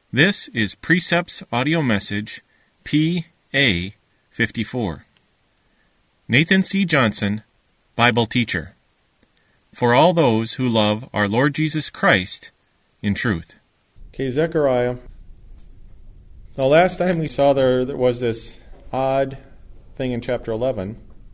This is Precepts Audio Message, P.A. 54. Nathan C. Johnson, Bible Teacher. For all those who love our Lord Jesus Christ in truth. Okay, Zechariah. Now, last time we saw there was this odd thing in chapter 11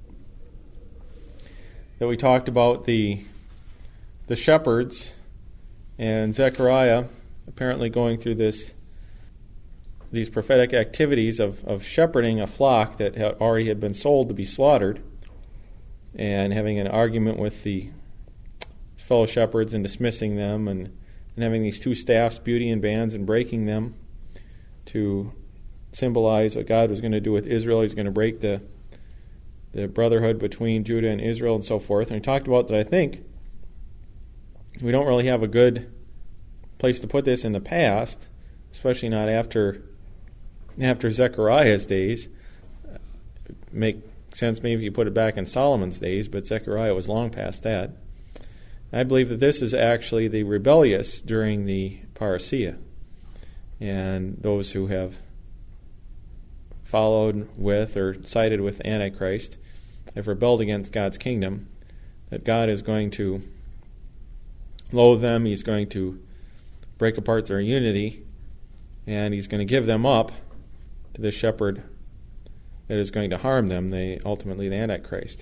that we talked about the shepherds and Zechariah apparently going through these prophetic activities of shepherding a flock that already had been sold to be slaughtered, and having an argument with the fellow shepherds and dismissing them, and having these two staffs, beauty and bands, and breaking them to symbolize what God was going to do with Israel. He's going to break the brotherhood between Judah and Israel and so forth. And we talked about that I think we don't really have a good place to put this in the past, especially not after Zechariah's days. Make sense maybe if you put it back in Solomon's days, but Zechariah was long past that. I believe that this is actually the rebellious during the parousia, and those who have followed with or sided with Antichrist have rebelled against God's kingdom, that God is going to loathe them, He's going to break apart their unity, and He's going to give them up to the shepherd that is going to harm them, ultimately the Antichrist.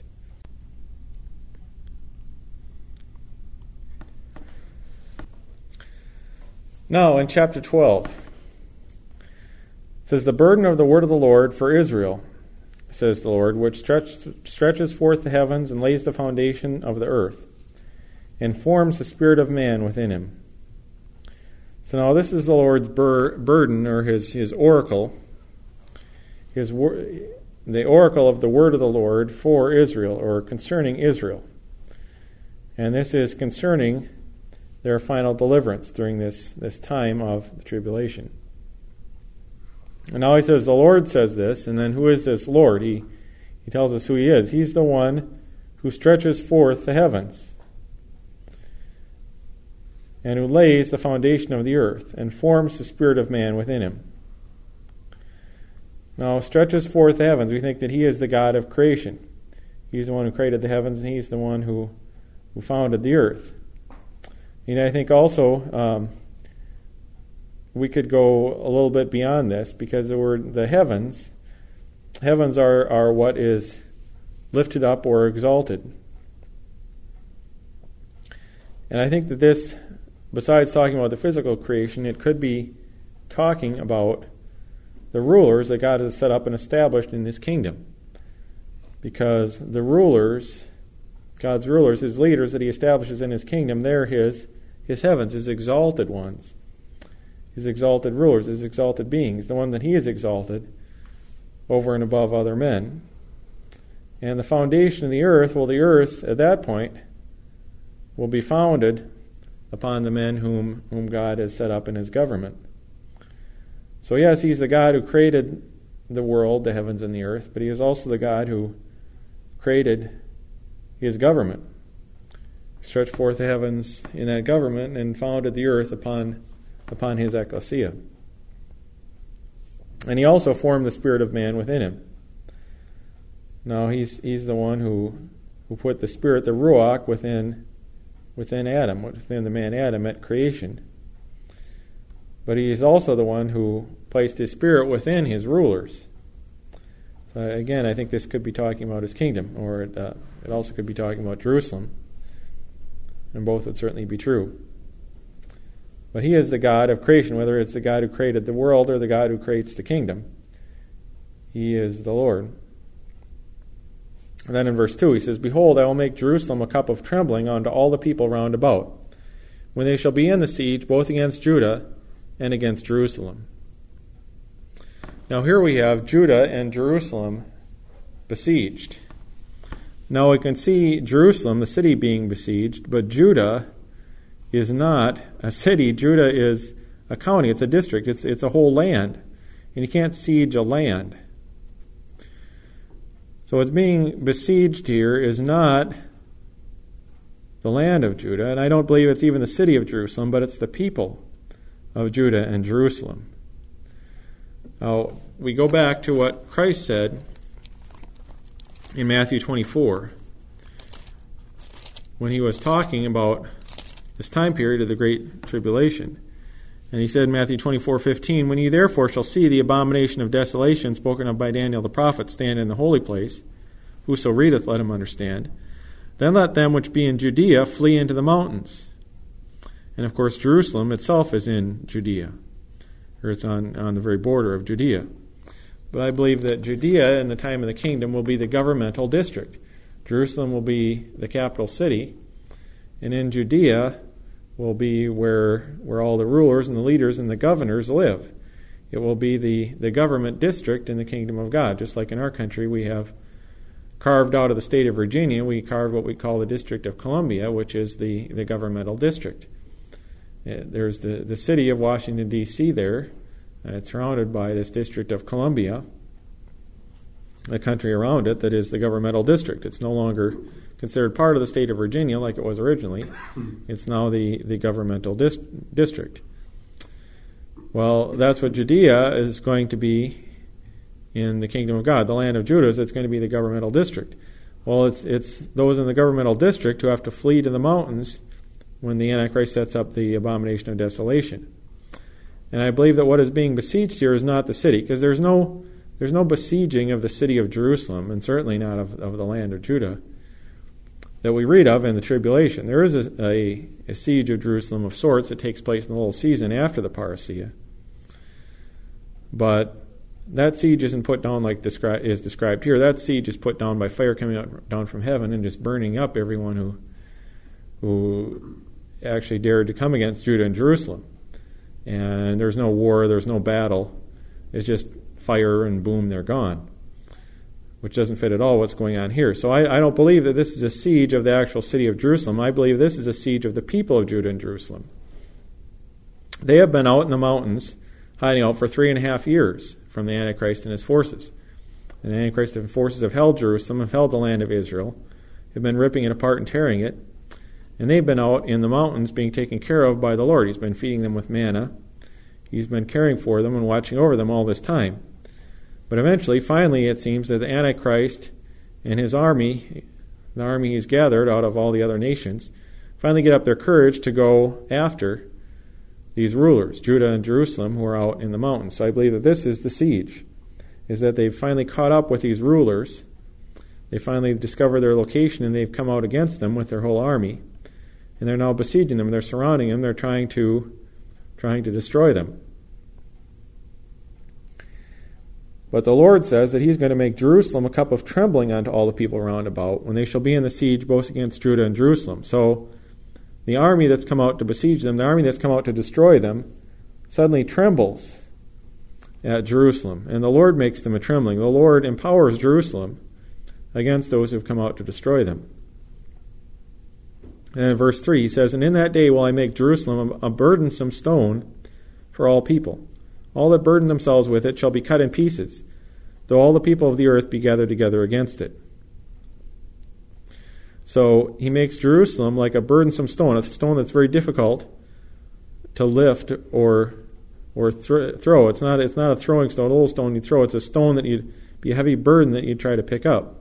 Now, in chapter 12, it says, "The burden of the word of the Lord for Israel, says the Lord, which stretches forth the heavens and lays the foundation of the earth, and forms the spirit of man within him." So now this is the Lord's burden, or his oracle, the oracle of the word of the Lord for Israel, or concerning Israel. And this is concerning their final deliverance during this time of the tribulation. And now he says, the Lord says this, and then who is this Lord? He tells us who He is. He's the one who stretches forth the heavens, and who lays the foundation of the earth, and forms the spirit of man within him. Now, stretches forth the heavens. We think that He is the God of creation. He's the one who created the heavens, and He's the one who founded the earth. And I think also we could go a little bit beyond this, because the heavens are what is lifted up or exalted. And I think that this, besides talking about the physical creation, it could be talking about the rulers that God has set up and established in His kingdom. Because the rulers, God's rulers, His leaders that He establishes in His kingdom, they're His heavens, His exalted ones, His exalted rulers, His exalted beings, the one that He has exalted over and above other men. And the foundation of the earth, well, the earth at that point will be founded upon the men whom God has set up in His government. So yes, He's the God who created the world, the heavens and the earth, but He is also the God who created His government, stretched forth the heavens in that government, and founded the earth upon His ecclesia. And He also formed the spirit of man within him. Now He's the one who put the spirit, the ruach, within Adam, within the man Adam at creation. But He is also the one who placed His spirit within His rulers. So again, I think this could be talking about His kingdom, or it also could be talking about Jerusalem. And both would certainly be true. But He is the God of creation, whether it's the God who created the world or the God who creates the kingdom. He is the Lord. And then in verse 2 he says, "Behold, I will make Jerusalem a cup of trembling unto all the people round about, when they shall be in the siege both against Judah and against Jerusalem." Now here we have Judah and Jerusalem besieged. Now we can see Jerusalem, the city, being besieged, but Judah is not a city. Judah is a county. It's a district. It's a whole land. And you can't siege a land. So what's being besieged here is not the land of Judah, and I don't believe it's even the city of Jerusalem, but it's the people of Judah and Jerusalem. Now, we go back to what Christ said in Matthew 24 when he was talking about this time period of the Great Tribulation. And he said in Matthew 24:15, "When ye therefore shall see the abomination of desolation spoken of by Daniel the prophet stand in the holy place, whoso readeth, let him understand. Then let them which be in Judea flee into the mountains." And of course, Jerusalem itself is in Judea, or it's on the very border of Judea. But I believe that Judea in the time of the kingdom will be the governmental district. Jerusalem will be the capital city, and in Judea will be where all the rulers and the leaders and the governors live. It will be the government district in the kingdom of God. Just like in our country, we have carved out of the state of Virginia, we carved what we call the District of Columbia, which is the governmental district. There's the city of Washington, D.C. there. It's surrounded by this District of Columbia, the country around it that is the governmental district. It's no longer considered part of the state of Virginia like it was originally. It's now the governmental district. Well, that's what Judea is going to be in the kingdom of God. The land of Judah, it's going to be the governmental district. Well, it's those in the governmental district who have to flee to the mountains when the Antichrist sets up the abomination of desolation. And I believe that what is being besieged here is not the city, because there's no besieging of the city of Jerusalem, and certainly not of the land of Judah, that we read of in the tribulation. There is a siege of Jerusalem of sorts that takes place in the little season after the parousia. But that siege isn't put down like is described here. That siege is put down by fire coming down from heaven and just burning up everyone who actually dared to come against Judah and Jerusalem. And there's no war, there's no battle. It's just fire and boom, they're gone, which doesn't fit at all what's going on here. So I don't believe that this is a siege of the actual city of Jerusalem. I believe this is a siege of the people of Judah and Jerusalem. They have been out in the mountains, hiding out for 3.5 years from the Antichrist and his forces. And the Antichrist and forces have held Jerusalem, have held the land of Israel, have been ripping it apart and tearing it. And they've been out in the mountains being taken care of by the Lord. He's been feeding them with manna. He's been caring for them and watching over them all this time. But eventually, finally, it seems that the Antichrist and his army, the army he's gathered out of all the other nations, finally get up their courage to go after these rulers, Judah and Jerusalem, who are out in the mountains. So I believe that this is the siege, is that they've finally caught up with these rulers. They finally discover their location, and they've come out against them with their whole army. And they're now besieging them. They're surrounding them. They're trying to destroy them. But the Lord says that He's going to make Jerusalem a cup of trembling unto all the people round about when they shall be in the siege both against Judah and Jerusalem. So the army that's come out to besiege them, the army that's come out to destroy them, suddenly trembles at Jerusalem. And the Lord makes them a trembling. The Lord empowers Jerusalem against those who have come out to destroy them. And in verse 3, he says, "And in that day will I make Jerusalem a burdensome stone for all people. All that burden themselves with it shall be cut in pieces, though all the people of the earth be gathered together against it." So he makes Jerusalem like a burdensome stone, a stone that's very difficult to lift or throw. It's not a throwing stone, a little stone you throw. It's a stone that you'd be a heavy burden that you'd try to pick up.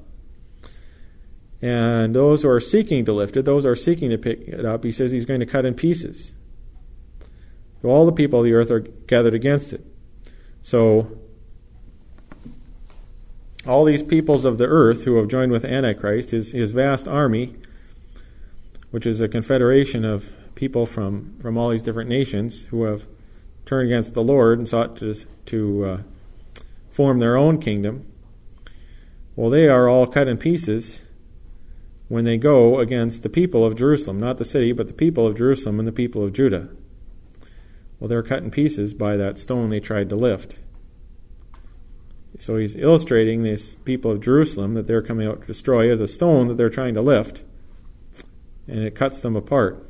And those who are seeking to lift it, those who are seeking to pick it up, he says he's going to cut in pieces. So all the people of the earth are gathered against it. So all these peoples of the earth who have joined with Antichrist, his vast army, which is a confederation of people from all these different nations who have turned against the Lord and sought to form their own kingdom, well, they are all cut in pieces when they go against the people of Jerusalem, not the city, but the people of Jerusalem and the people of Judah. Well, they're cut in pieces by that stone they tried to lift. So he's illustrating these people of Jerusalem that they're coming out to destroy as a stone that they're trying to lift, and it cuts them apart.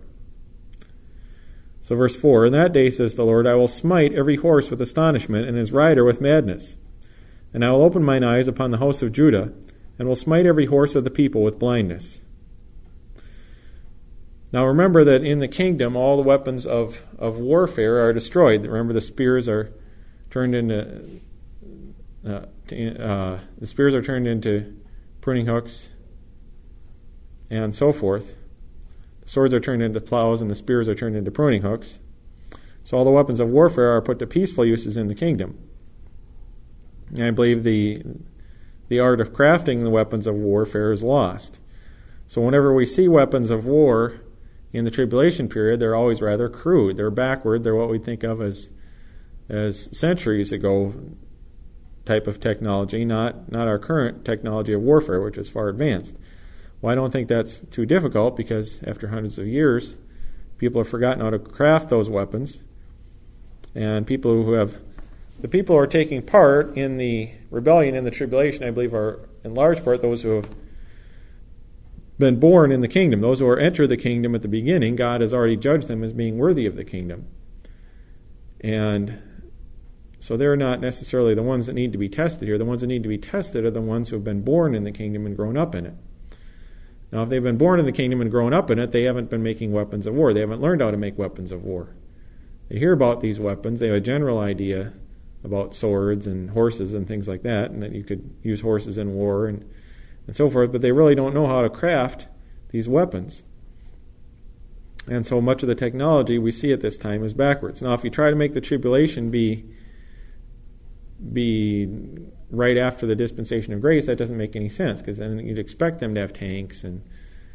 So verse 4, "In that day, says the Lord, I will smite every horse with astonishment and his rider with madness. And I will open mine eyes upon the house of Judah, and will smite every horse of the people with blindness." Now remember that in the kingdom, all the weapons of warfare are destroyed. Remember, the spears are turned into pruning hooks, and so forth. The swords are turned into plows, and the spears are turned into pruning hooks. So all the weapons of warfare are put to peaceful uses in the kingdom. And I believe the art of crafting the weapons of warfare is lost. So whenever we see weapons of war in the tribulation period, they're always rather crude. They're backward. They're what we think of as centuries ago type of technology, not our current technology of warfare, which is far advanced. Well, I don't think that's too difficult, because after hundreds of years, people have forgotten how to craft those weapons. And the people who are taking part in the rebellion in the tribulation, I believe, are in large part those who have been born in the kingdom. Those who are entered the kingdom at the beginning, God has already judged them as being worthy of the kingdom. And so they're not necessarily the ones that need to be tested here. The ones that need to be tested are the ones who have been born in the kingdom and grown up in it. Now, if they've been born in the kingdom and grown up in it, they haven't been making weapons of war. They haven't learned how to make weapons of war. They hear about these weapons. They have a general idea about swords and horses and things like that, and that you could use horses in war and so forth, but they really don't know how to craft these weapons. And so much of the technology we see at this time is backwards. Now, if you try to make the tribulation be right after the dispensation of grace, that doesn't make any sense, because then you'd expect them to have tanks and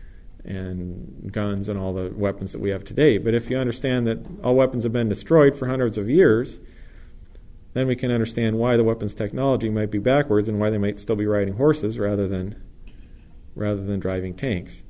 guns and all the weapons that we have today. But if you understand that all weapons have been destroyed for hundreds of years, then we can understand why the weapons technology might be backwards and why they might still be riding horses rather than driving tanks.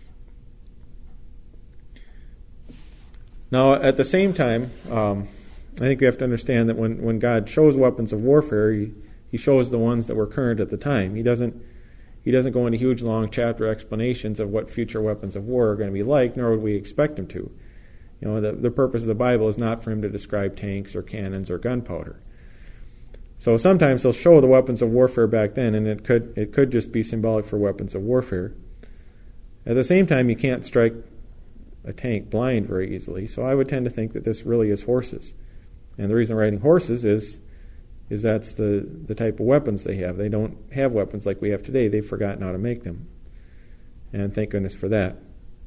Now, at the same time, I think we have to understand that when God shows weapons of warfare, he shows the ones that were current at the time. He doesn't go into huge, long chapter explanations of what future weapons of war are going to be like, nor would we expect him to. You know, the purpose of the Bible is not for him to describe tanks or cannons or gunpowder. So sometimes he'll show the weapons of warfare back then, and it could just be symbolic for weapons of warfare. At the same time, you can't strike a tank blind very easily, so I would tend to think that this really is horses. And the reason riding horses is that's the type of weapons they have. They don't have weapons like we have today. They've forgotten how to make them. And thank goodness for that.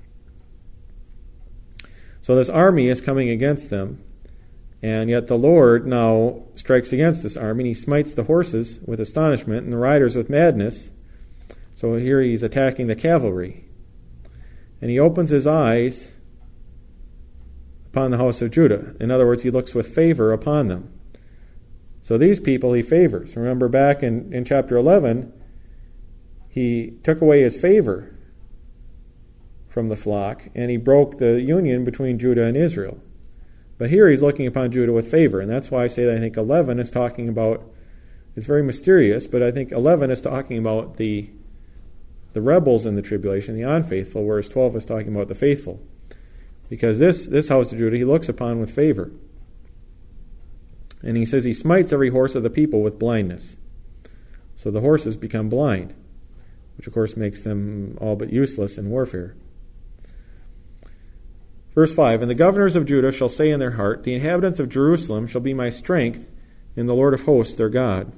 So this army is coming against them, and yet the Lord now strikes against this army, and he smites the horses with astonishment and the riders with madness. So here he's attacking the cavalry. And he opens his eyes upon the house of Judah. In other words, he looks with favor upon them. So these people he favors. Remember back in chapter 11, he took away his favor from the flock, and he broke the union between Judah and Israel. But here he's looking upon Judah with favor, and that's why I say that I think 11 is talking about, it's very mysterious, but I think 11 is talking about the rebels in the tribulation, the unfaithful, whereas 12 is talking about the faithful. Because this house of Judah he looks upon with favor. And he says he smites every horse of the people with blindness. So the horses become blind, which of course makes them all but useless in warfare. Verse 5, and the governors of Judah shall say in their heart, the inhabitants of Jerusalem shall be my strength in the Lord of hosts their God.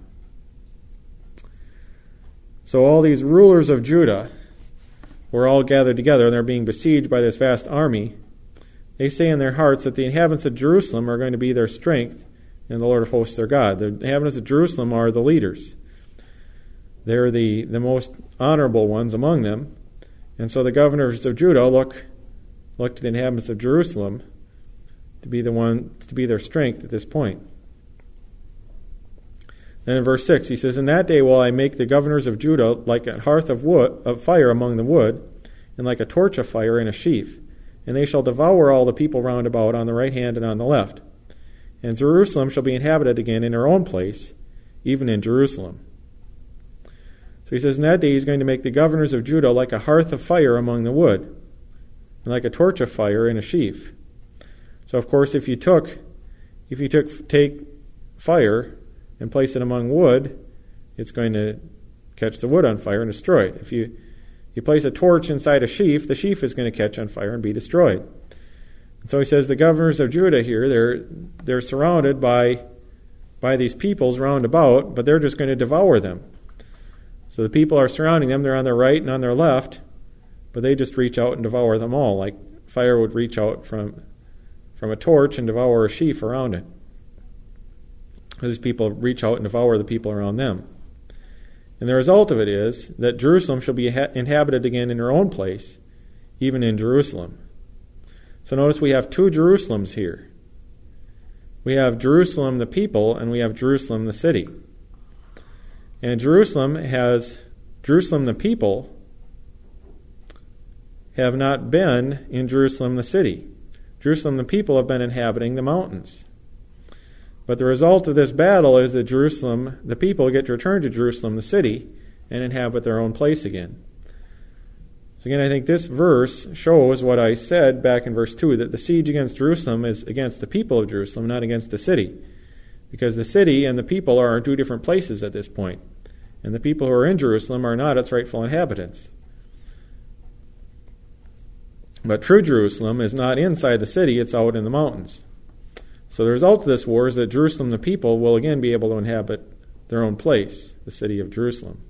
So all these rulers of Judah were all gathered together, and they're being besieged by this vast army. They say in their hearts that the inhabitants of Jerusalem are going to be their strength in the Lord of hosts their God. The inhabitants of Jerusalem are the leaders. They're the most honorable ones among them. And so the governors of Judah look to the inhabitants of Jerusalem to be their strength at this point. Then in verse 6 he says, in that day will I make the governors of Judah like a hearth of fire among the wood, and like a torch of fire in a sheaf. And they shall devour all the people round about on the right hand and on the left. And Jerusalem shall be inhabited again in her own place, even in Jerusalem. So he says, in that day he's going to make the governors of Judah like a hearth of fire among the wood, and like a torch of fire in a sheaf. So of course if you take fire and place it among wood, it's going to catch the wood on fire and destroy it. If You place a torch inside a sheaf, the sheaf is going to catch on fire and be destroyed. And so he says the governors of Judah here, they're surrounded by these peoples round about, but they're just going to devour them. So the people are surrounding them, they're on their right and on their left, but they just reach out and devour them all, like fire would reach out from a torch and devour a sheaf around it. These people reach out and devour the people around them. And the result of it is that Jerusalem shall be inhabited again in her own place, even in Jerusalem. So notice we have two Jerusalems here. We have Jerusalem the people, and we have Jerusalem the city. And Jerusalem the people have not been in Jerusalem the city. Jerusalem the people have been inhabiting the mountains. But the result of this battle is that Jerusalem the people get to return to Jerusalem the city and inhabit their own place again. So again, I think this verse shows what I said back in verse 2, that the siege against Jerusalem is against the people of Jerusalem, not against the city. Because the city and the people are in two different places at this point. And the people who are in Jerusalem are not its rightful inhabitants. But true Jerusalem is not inside the city, it's out in the mountains. So the result of this war is that Jerusalem the people will again be able to inhabit their own place, the city of Jerusalem.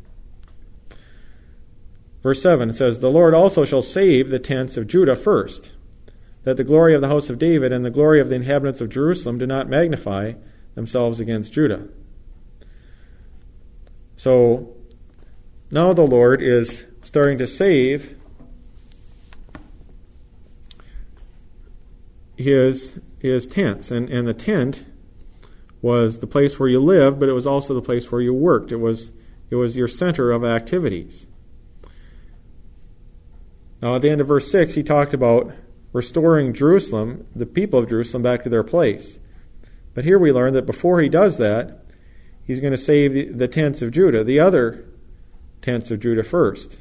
Verse 7 says, "The Lord also shall save the tents of Judah first, that the glory of the house of David and the glory of the inhabitants of Jerusalem do not magnify themselves against Judah." So now the Lord is starting to save his tents. And the tent was the place where you lived, but it was also the place where you worked. It was your center of activities. Now at the end of verse 6, he talked about restoring Jerusalem, the people of Jerusalem, back to their place. But here we learn that before he does that, he's going to save the tents of Judah, the other tents of Judah first.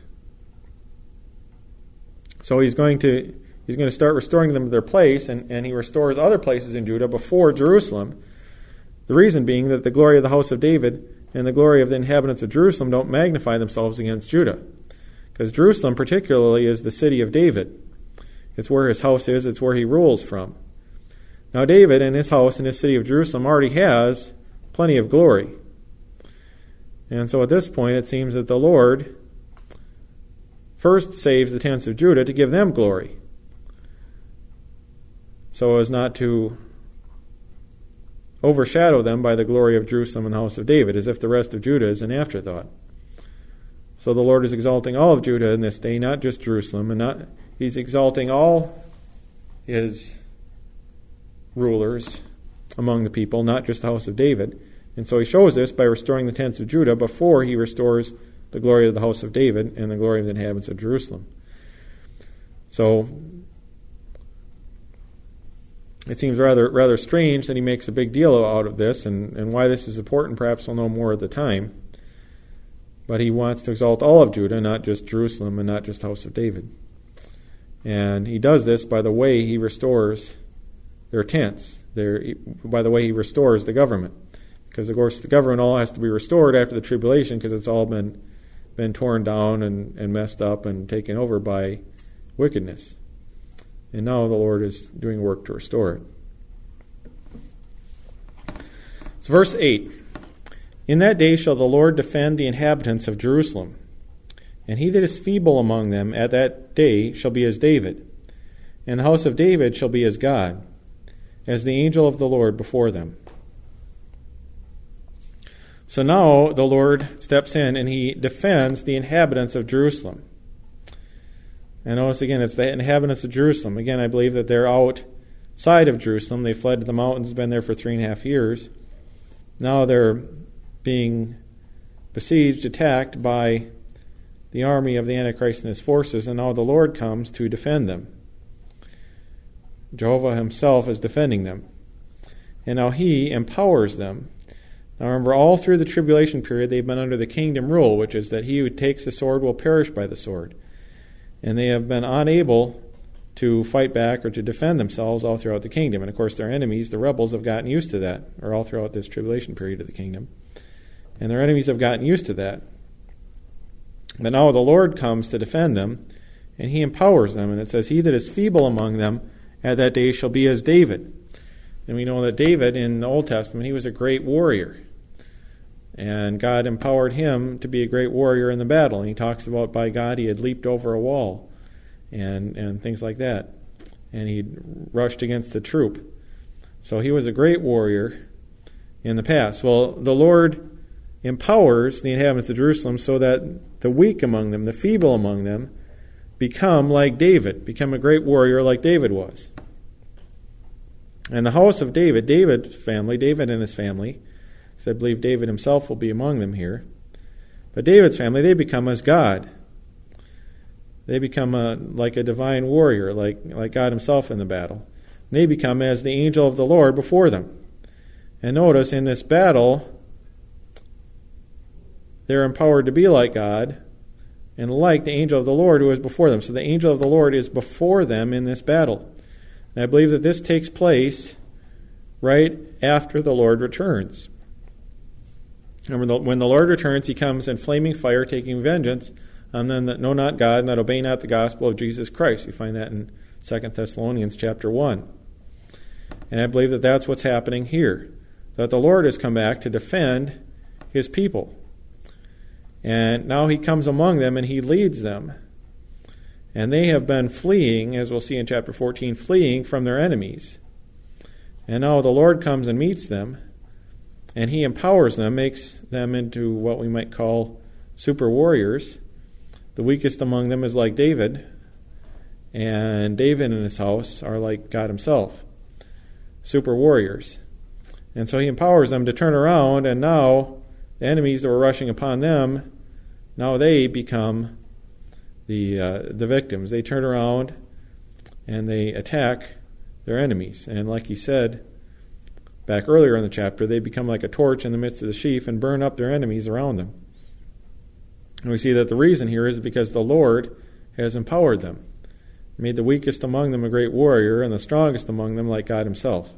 So he's going to start restoring them to their place, and he restores other places in Judah before Jerusalem. The reason being that the glory of the house of David and the glory of the inhabitants of Jerusalem don't magnify themselves against Judah. Because Jerusalem particularly is the city of David. It's where his house is, it's where he rules from. Now David and his house in his city of Jerusalem already has plenty of glory. And so at this point it seems that the Lord first saves the tents of Judah to give them glory, so as not to overshadow them by the glory of Jerusalem and the house of David, as if the rest of Judah is an afterthought. So the Lord is exalting all of Judah in this day, not just Jerusalem, and he's exalting all his rulers among the people, not just the house of David. And so he shows this by restoring the tents of Judah before he restores the glory of the house of David and the glory of the inhabitants of Jerusalem. So it seems rather strange that he makes a big deal out of this, and why this is important perhaps we'll know more at the time. But he wants to exalt all of Judah, not just Jerusalem and not just the house of David. And he does this by the way he restores their tents, by the way he restores the government. Because, of course, the government all has to be restored after the tribulation, because it's all been torn down and messed up and taken over by wickedness. And now the Lord is doing work to restore it. So verse 8. "In that day shall the Lord defend the inhabitants of Jerusalem, and he that is feeble among them at that day shall be as David, and the house of David shall be as God, as the angel of the Lord before them." So now the Lord steps in and he defends the inhabitants of Jerusalem. And notice again, it's the inhabitants of Jerusalem. Again, I believe that they're outside of Jerusalem. They fled to the mountains, been there for 3.5 years. Now they're being besieged, attacked by the army of the Antichrist and his forces, and now the Lord comes to defend them. Jehovah himself is defending them. And now he empowers them. Now remember, all through the tribulation period, they've been under the kingdom rule, which is that he who takes the sword will perish by the sword. And they have been unable to fight back or to defend themselves all throughout the kingdom. And of course, their enemies, the rebels, have gotten used to that, or all throughout this tribulation period of the kingdom. And their enemies have gotten used to that. But now the Lord comes to defend them, and he empowers them. And it says, he that is feeble among them at that day shall be as David. And we know that David in the Old Testament, he was a great warrior. And God empowered him to be a great warrior in the battle. And he talks about by God he had leaped over a wall and things like that. And he rushed against the troop. So he was a great warrior in the past. Well, the Lord empowers the inhabitants of Jerusalem so that the weak among them, the feeble among them, become like David, become a great warrior like David was. And the house of David, David and his family, because I believe David himself will be among them here, but David's family, they become as God. They become like a divine warrior, like God himself in the battle. They become as the angel of the Lord before them. And notice, in this battle, they're empowered to be like God and like the angel of the Lord who is before them. So the angel of the Lord is before them in this battle. And I believe that this takes place right after the Lord returns. And when the Lord returns, he comes in flaming fire, taking vengeance on them that know not God and that obey not the gospel of Jesus Christ. You find that in 2 Thessalonians chapter 1. And I believe that that's what's happening here, that the Lord has come back to defend his people. And now he comes among them and he leads them. And they have been fleeing, as we'll see in chapter 14, fleeing from their enemies. And now the Lord comes and meets them, and he empowers them, makes them into what we might call super warriors. The weakest among them is like David, and David and his house are like God himself, super warriors. And so he empowers them to turn around, and now the enemies that were rushing upon them, now they become the victims. They turn around and they attack their enemies. And like he said back earlier in the chapter, they become like a torch in the midst of the sheaf and burn up their enemies around them. And we see that the reason here is because the Lord has empowered them, made the weakest among them a great warrior, and the strongest among them like God himself.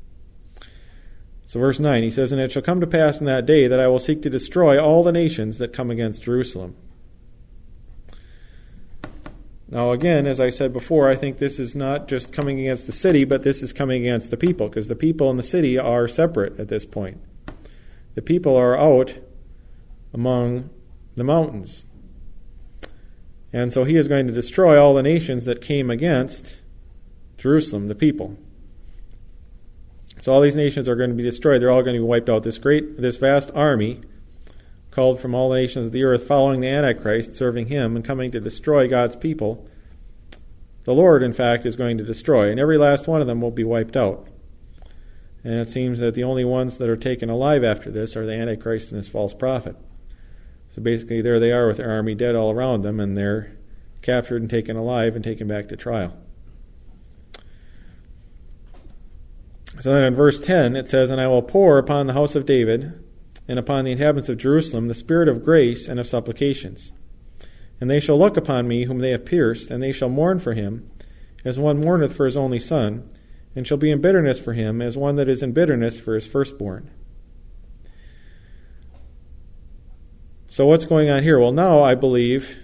So verse 9, he says, "And it shall come to pass in that day that I will seek to destroy all the nations that come against Jerusalem." Now again, as I said before, I think this is not just coming against the city, but this is coming against the people, because the people in the city are separate at this point. The people are out among the mountains. And so he is going to destroy all the nations that came against Jerusalem, the people. So all these nations are going to be destroyed. They're all going to be wiped out. This vast army called from all the nations of the earth, following the Antichrist, serving him, and coming to destroy God's people, the Lord, in fact, is going to destroy. And every last one of them will be wiped out. And it seems that the only ones that are taken alive after this are the Antichrist and his false prophet. So basically there they are with their army dead all around them, and they're captured and taken alive and taken back to trial. So then in verse 10 it says, "And I will pour upon the house of David and upon the inhabitants of Jerusalem the spirit of grace and of supplications. And they shall look upon me whom they have pierced, and they shall mourn for him as one mourneth for his only son, and shall be in bitterness for him as one that is in bitterness for his firstborn." So what's going on here? Well, now I believe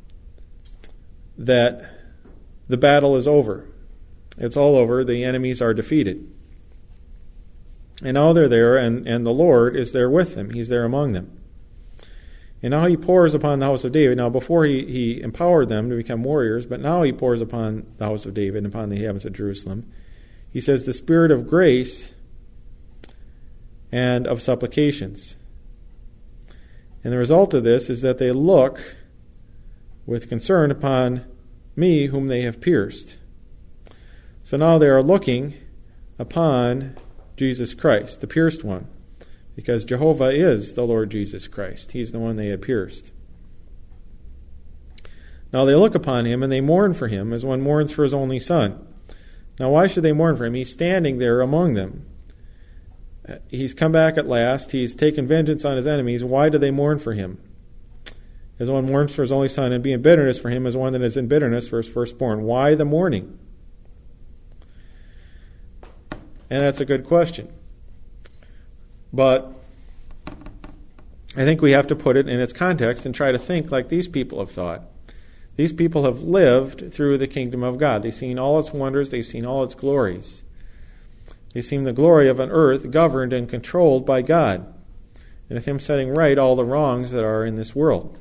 that the battle is over. It's all over. The enemies are defeated. And now they're there, and the Lord is there with them. He's there among them. And now he pours upon the house of David. Now before he empowered them to become warriors, but now he pours upon the house of David and upon the inhabitants of Jerusalem. He says the spirit of grace and of supplications. And the result of this is that they look with concern upon me whom they have pierced. So now they are looking upon Jesus Christ, the pierced one, because Jehovah is the Lord Jesus Christ. He's the one they had pierced. Now they look upon him and they mourn for him as one mourns for his only son. Now why should they mourn for him? He's standing there among them. He's come back at last. He's taken vengeance on his enemies. Why do they mourn for him? As one mourns for his only son, and be in bitterness for him as one that is in bitterness for his firstborn. Why the mourning? And that's a good question. But I think we have to put it in its context and try to think like these people have thought. These people have lived through the kingdom of God. They've seen all its wonders. They've seen all its glories. They've seen the glory of an earth governed and controlled by God, and of Him setting right all the wrongs that are in this world.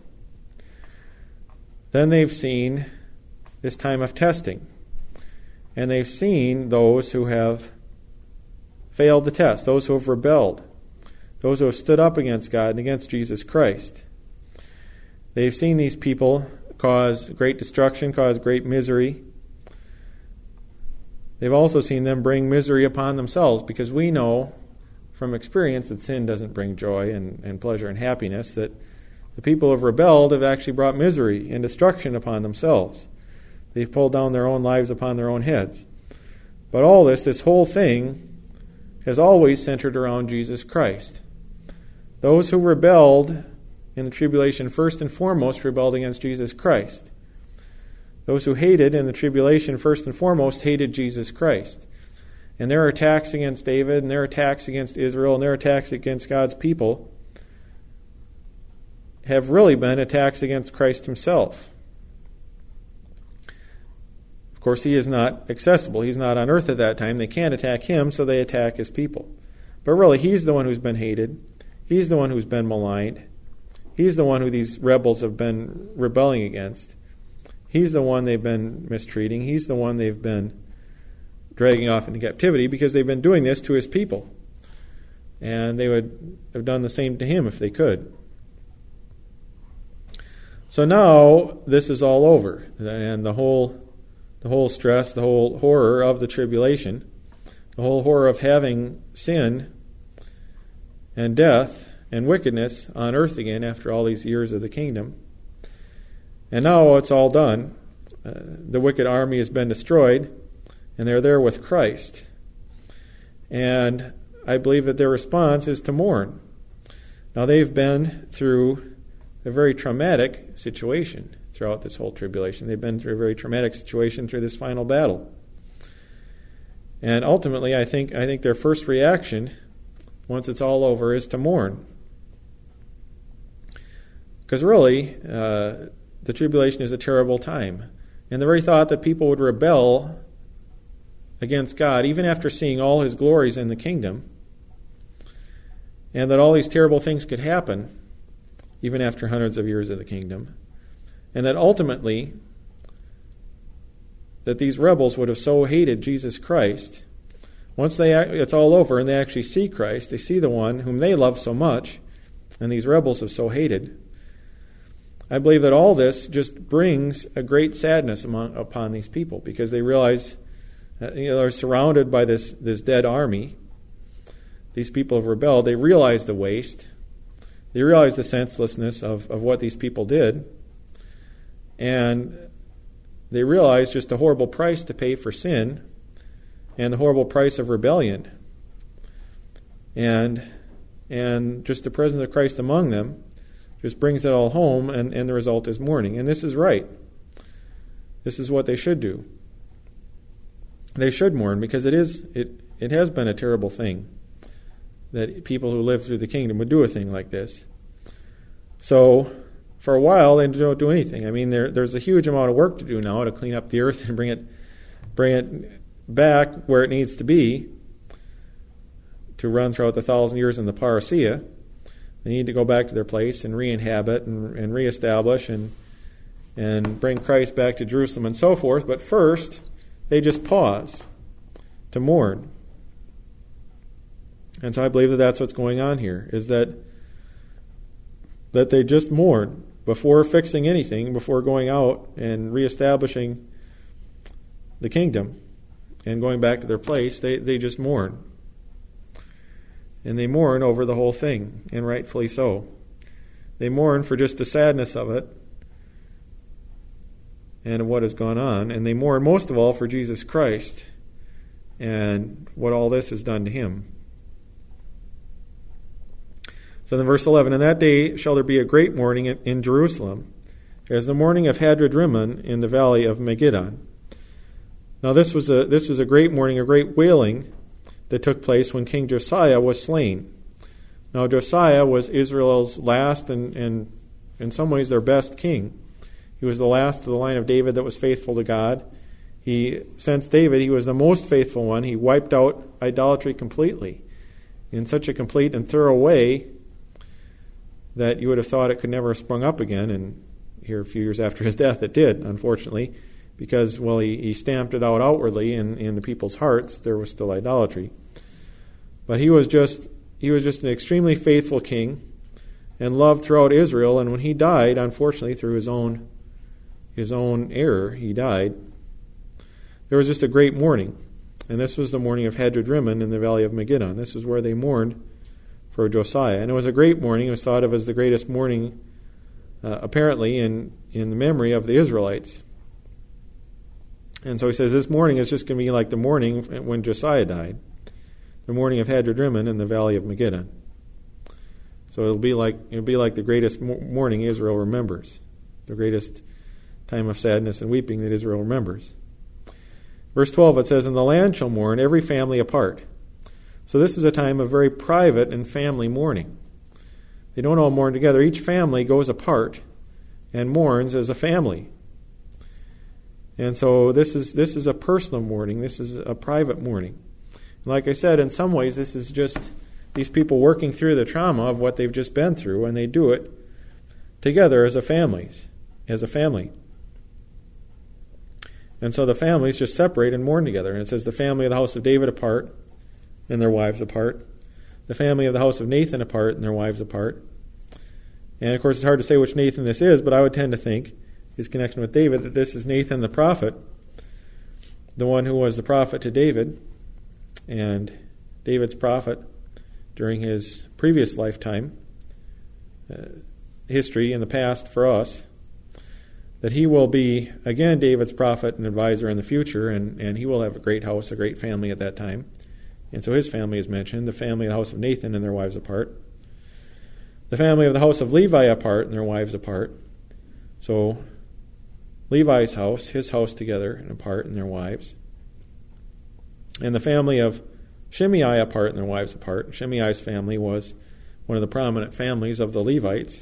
Then they've seen this time of testing, and they've seen those who have failed the test, those who have rebelled, those who have stood up against God and against Jesus Christ. They've seen these people cause great destruction, cause great misery. They've also seen them bring misery upon themselves, because we know from experience that sin doesn't bring joy and pleasure and happiness, that the people who have rebelled have actually brought misery and destruction upon themselves. They've pulled down their own lives upon their own heads. But all this whole thing, has always centered around Jesus Christ. Those who rebelled in the tribulation first and foremost rebelled against Jesus Christ. Those who hated in the tribulation first and foremost hated Jesus Christ. And their attacks against David, and their attacks against Israel, and their attacks against God's people have really been attacks against Christ Himself. Of course, He is not accessible. He's not on earth at that time. They can't attack Him, so they attack His people. But really, He's the one who's been hated. He's the one who's been maligned. He's the one who these rebels have been rebelling against. He's the one they've been mistreating. He's the one they've been dragging off into captivity, because they've been doing this to His people. And they would have done the same to Him if they could. So now this is all over, and the whole stress, the whole horror of the tribulation, the whole horror of having sin and death and wickedness on earth again after all these years of the kingdom. And now it's all done. The wicked army has been destroyed, and they're there with Christ. And I believe that their response is to mourn. Now, they've been through a very traumatic situation throughout this whole tribulation. They've been through a very traumatic situation through this final battle. And ultimately, I think their first reaction, once it's all over, is to mourn. Because really, the tribulation is a terrible time. And the very thought that people would rebel against God, even after seeing all His glories in the kingdom, and that all these terrible things could happen, even after hundreds of years of the kingdom, and that ultimately that these rebels would have so hated Jesus Christ, once it's all over and they actually see Christ, they see the one whom they love so much, and these rebels have so hated, I believe that all this just brings a great sadness upon these people, because they realize that, they're surrounded by this dead army. These people have rebelled. They realize the waste. They realize the senselessness of what these people did. And they realize just the horrible price to pay for sin and the horrible price of rebellion. And just the presence of Christ among them just brings it all home, and the result is mourning. And this is right. This is what they should do. They should mourn, because it has been a terrible thing that people who live through the kingdom would do a thing like this. So for a while they don't do anything. I mean, there's a huge amount of work to do now to clean up the earth and bring it back where it needs to be to run throughout the 1,000 years in the parousia. They need to go back to their place and re-inhabit and reestablish and bring Christ back to Jerusalem and so forth. But first, they just pause to mourn. And so I believe that that's what's going on here, is that they just mourn before fixing anything, before going out and reestablishing the kingdom and going back to their place. They just mourn. And they mourn over the whole thing, and rightfully so. They mourn for just the sadness of it and what has gone on, and they mourn most of all for Jesus Christ and what all this has done to Him. So in verse 11, "In that day shall there be a great mourning in Jerusalem, as the mourning of Hadad-rimmon in the valley of Megiddon." Now this was a great mourning, a great wailing that took place when King Josiah was slain. Now Josiah was Israel's last and in some ways their best king. He was the last of the line of David that was faithful to God. Since David, he was the most faithful one. He wiped out idolatry completely in such a complete and thorough way that you would have thought it could never have sprung up again. And here a few years after his death, it did, unfortunately, because, well, he stamped it out outwardly in the people's hearts. There was still idolatry. But he was just an extremely faithful king and loved throughout Israel. And when he died, unfortunately, through his own error, he died. There was just a great mourning, and this was the mourning of Hadrid Rimmon in the valley of Megiddo. This is where they mourned for Josiah, and it was a great mourning. It was thought of as the greatest mourning, apparently, in the memory of the Israelites. And so he says this mourning is just going to be like the mourning when Josiah died, the mourning of Hadrid Rimmon in the valley of Megiddo. So it'll be like the greatest mourning Israel remembers, the greatest time of sadness and weeping that Israel remembers. Verse 12, it says, "And the land shall mourn, every family apart." So this is a time of very private and family mourning. They don't all mourn together. Each family goes apart and mourns as a family. And so this is a personal mourning. This is a private mourning. And like I said, in some ways, this is just these people working through the trauma of what they've just been through, and they do it together as a family. And so the families just separate and mourn together. And it says the family of the house of David apart and their wives apart. The family of the house of Nathan apart and their wives apart. And of course it's hard to say which Nathan this is, but I would tend to think his connection with David that this is Nathan the prophet, the one who was the prophet to David and David's prophet during his previous lifetime, history in the past for us. That he will be, again, David's prophet and advisor in the future, and he will have a great house, a great family at that time. And so his family is mentioned, the family of the house of Nathan and their wives apart. The family of the house of Levi apart and their wives apart. So Levi's house, his house together and apart and their wives. And the family of Shimei apart and their wives apart. Shimei's family was one of the prominent families of the Levites.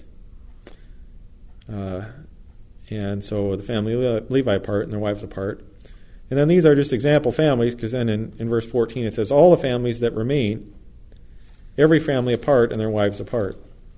And so the family of Levi apart and their wives apart. And then these are just example families, because then in verse 14 it says, all the families that remain, every family apart and their wives apart.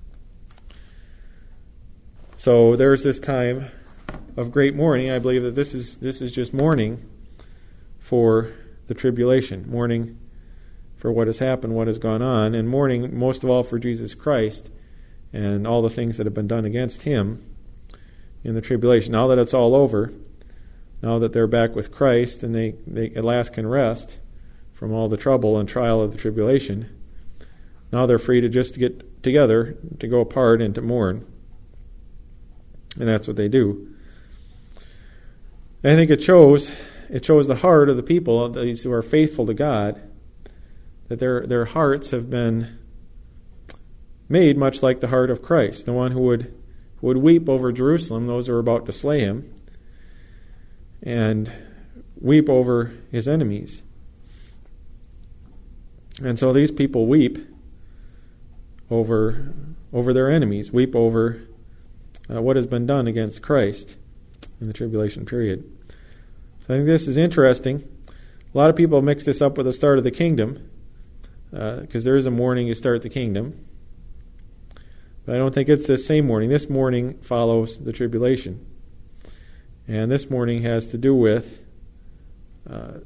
So there's this time of great mourning. I believe that this is just mourning for the tribulation, mourning for what has happened, what has gone on, and mourning most of all for Jesus Christ and all the things that have been done against him in the tribulation. Now that it's all over, now that they're back with Christ and they at last can rest from all the trouble and trial of the tribulation, now they're free to just get together, to go apart and to mourn. And that's what they do. And I think it shows the heart of the people, these who are faithful to God, that their hearts have been made much like the heart of Christ, the one who would weep over Jerusalem, those who are about to slay him, and weep over his enemies. And so these people weep over their enemies, weep over what has been done against Christ in the tribulation period. So I think this is interesting. A lot of people mix this up with the start of the kingdom, because there is a mourning to start the kingdom. But I don't think it's the same mourning. This mourning follows the tribulation. And this mourning has to do with a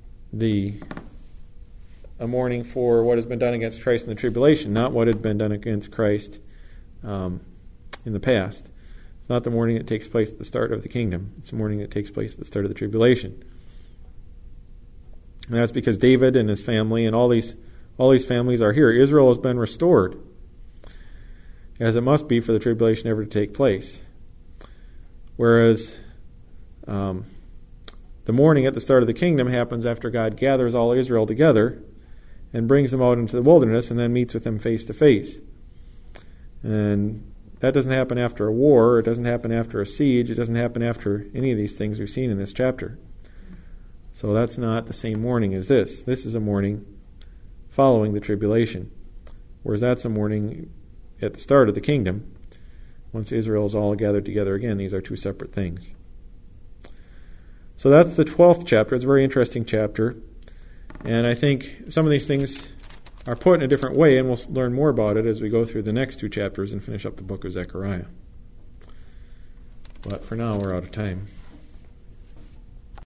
mourning for what has been done against Christ in the tribulation, not what had been done against Christ in the past. It's not the mourning that takes place at the start of the kingdom. It's the mourning that takes place at the start of the tribulation. And that's because David and his family and all these families are here. Israel has been restored, as it must be for the tribulation ever to take place. Whereas the mourning at the start of the kingdom happens after God gathers all Israel together and brings them out into the wilderness and then meets with them face to face. And that doesn't happen after a war. It doesn't happen after a siege. It doesn't happen after any of these things we've seen in this chapter. So that's not the same mourning as this. This is a mourning following the tribulation, whereas that's a mourning at the start of the kingdom. Once Israel is all gathered together again, these are two separate things. So that's the 12th chapter. It's a very interesting chapter. And I think some of these things are put in a different way, and we'll learn more about it as we go through the next two chapters and finish up the book of Zechariah. But for now, we're out of time.